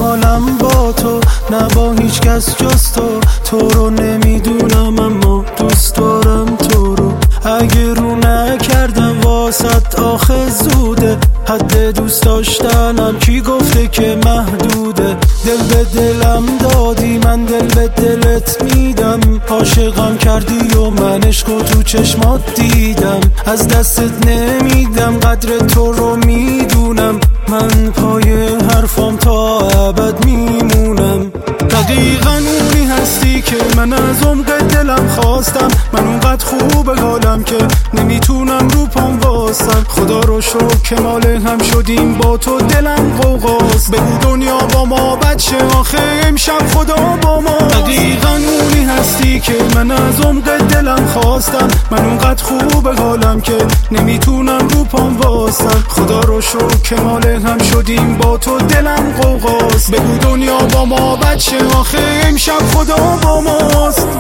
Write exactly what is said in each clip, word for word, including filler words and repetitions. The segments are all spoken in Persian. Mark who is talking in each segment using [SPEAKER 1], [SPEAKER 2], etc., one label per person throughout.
[SPEAKER 1] حالم با تو، نه با هیچ کس جز تو. تو رو نمیدونم اما دوست دارم تو رو. اگه رو نکردم واسط آخه زوده، حد دوست داشتنم کی گفته که محدوده. دل به دلم دادی من دل به دلت میدم، عاشقم کردی و من عشقو تو چشمات دیدم. از دستت نمیدم قدر تو رو میدونم، من پای حرفام تا ابد میمونم. دقیقا اونی هستی که من از عمق دلم خواستم، من اونقدر خوب حالم که نمیتونم رو پام واسم. خدا رو شکر که مال هم شدیم با تو، دلم قوقاست. بگو دنیا با ما بچه آخه امشب خدا با ما. دقیقا اونی هستی که من از عمق دلم خواستم، من اونقدر خوب حالم که نمیتونم رو پام واسم. خدا رو شکر که مال هم شدیم با تو، دلم قوقاست. بگو دنیا با ما بچه آخه امشب خدا با ماست.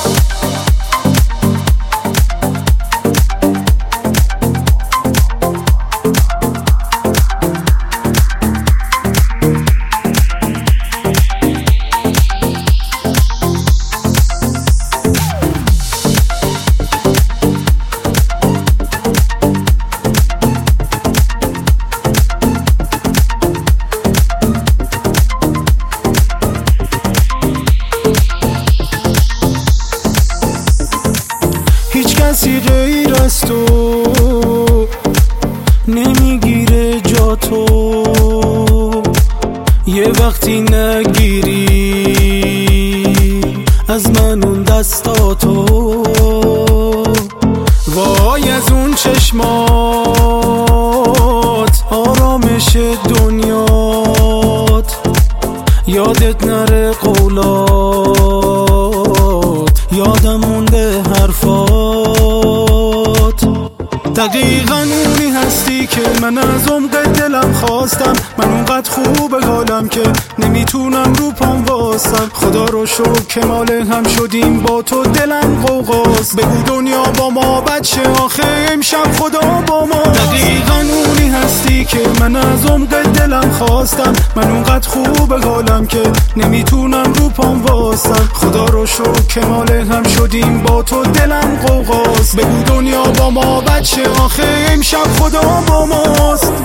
[SPEAKER 1] کسی غیر از تو نمیگیره جا تو، یه وقتی نگیری از من اون دستاتو. وای از اون چشمات آرامش دنیات، یادت نره قولات، یادم مونده حرفات. دقیقا اونی هستی که من از عمق دلم خواستم، من اونقدر خوب حالم که نمیتونم رو پام واسم. خدا رو شکر که مال هم شدیم با تو، دلم قوقاست. بگو دنیا با ما بچه آخه امشب خدا با ما. دقیقا اونی هستی که من از عمق دلم خواستم، من اونقدر خوب حالم که نمیتونم رو پام واسم. خدا رو شکر که مال هم شدیم با تو، دلم قوقاست. بگو دنیا با ما بچه آخه امشب خدا با ماست.